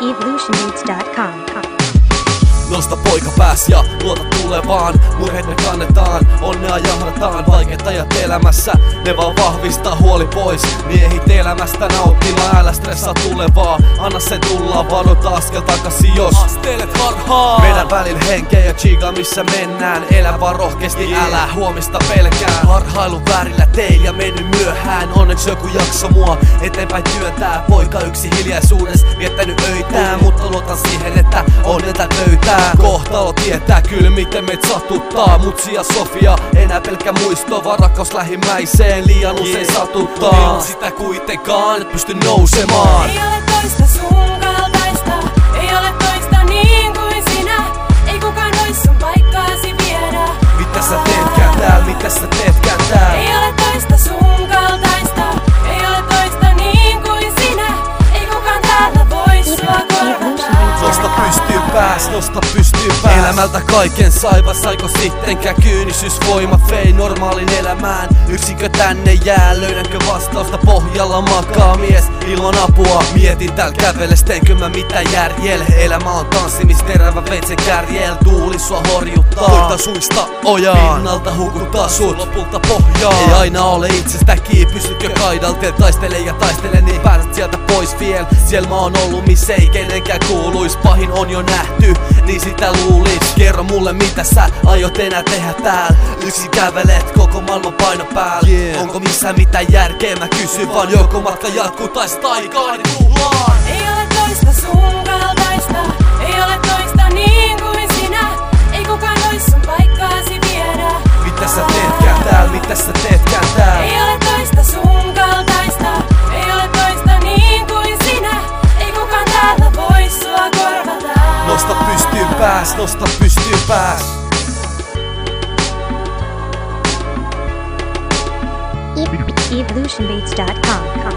evolutionbeats.com. Nosta poika pääs ja luota tulevaan. Murheet me kannetaan, onnea jahdataan. Vaikeat ajat elämässä, ne vaan vahvistaa huoli pois. Miehit elämästä nauttimaan, älä stressaa tulevaa. Anna sen tulla, vanota askel takasi jos astelet harhaan. Meidän välillä henkeä ja chiga missä mennään. Elä vaan rohkeasti, älä huomista pelkää. Harhailun väärillä teillä mennyt myöhään. Onneksi joku jakso mua eteenpäin työntää. Poika yksi hiljaisuudessa viettänyt öitään. Mutta luotan siihen, että onneta löytää. Kohtalo tietää kyllä miten meitä satuttaa. Mutsi ja Sofia, enää pelkkä muisto, vaan rakkaus lähimmäiseen liian usein satuttaa. Ilman sitä kuitenkaan et pysty nousemaan. Ei ole toista sun kaltaista, ei ole toista niin kuin sinä. Ei kukaan vois sun paikkaasi viedä. Mitä sä teetkään tääl, mitä sä teetkään tääl? Ei ole toista sun kaltaista, ei ole toista niin kuin sinä. Ei kukaan täällä voi sua korvata. Nosta pystyyn pääs, nosta pystyyn pääs. Elämältä kaiken saiva, saiko sittenkään kyynisyysvoimat vei normaalin elämään. Yksikö tänne jää, löydänkö vastausta pohjalla makaa mies ilman apua. Mietin täällä käveles, teinkö mä mitä järjel. Elämä on tanssimisterävä veitsen kärjel. Tuuli sua horjuttaa, koita suista ojaan. Pinnalta hukuttaa sut, lopulta pohjaan. Ei aina ole itsestä kiinni, pysytkö kaidalteen. Taistele ja taistele, niin pääset sieltä pois viel. Siellä mä oon ollut missä ei kenenkään kuuluis. Pahin on jo nähty, niin sitä luulis. Kerro mulle mitä sä aiot enää tehdä tääl. Yksin kävelet koko maailman paino päällä. Onko missään mitään järkeä mä kysyn vaan. Joko matka jatkuu tai sit aikaa niin tullaan. Ei ole toista sun kaltaista, ei ole toista niin kuin sinä. Ei kukaan vois sun paikkaasi viedä. Mitä sä teetkään tääl, mitä sä teetkään tääl? Ei ole toista sun kaltaista, ei ole toista niin kuin sinä. Ei kukaan täällä voi sua korvata. Nosta pystyyn pääs, nosta pystyyn pääs. evolutionbeats.com.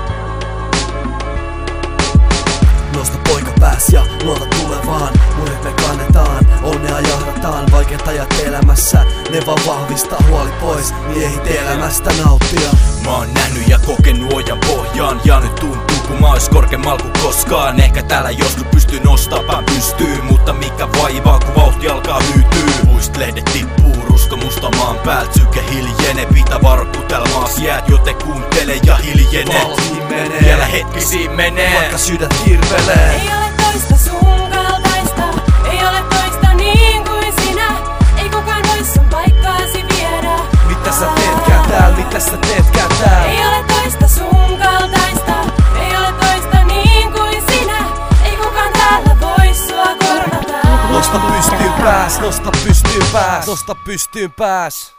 Nosta poika pääs ja luota tulevaan. Murheet me kannetaan, onnea jahdataan. Vaikeat ajat elämässä, ne vaan vahvistaa huoli pois. Miehit elämästä nauttia. Mä oon nähnyt ja kokenut ojan pohjaan. Ja nyt tuntuu kun mä ois korkeammalla kuin koskaan. Ehkä täällä joskus pystyy nostaa pystyy. Mutta mikä vaivaa kun vauhti alkaa hyytyy. Muistlehdet tippuu rusko musta maan päältä. Syke hiljene, pitä varkku täällä maas jäät. Joten kuuntele ja hiljene. Valmiin menee, Vielä hetki siinä menee. vaikka sydät kirvelee. Ei ole toista sun kaltaista, ei ole toista niin kuin sinä. Ei kukaan vois sun paikkaasi viedä. Mitä sä teetkään tääl, mitä sä teetkään tääl? Ei ole toista sun kaltaista, ei ole toista niin kuin sinä. Ei kukaan täällä voi sua korvata. Nosta pystyyn pääs, nosta pystyyn pääs, nosta pystyyn pääs.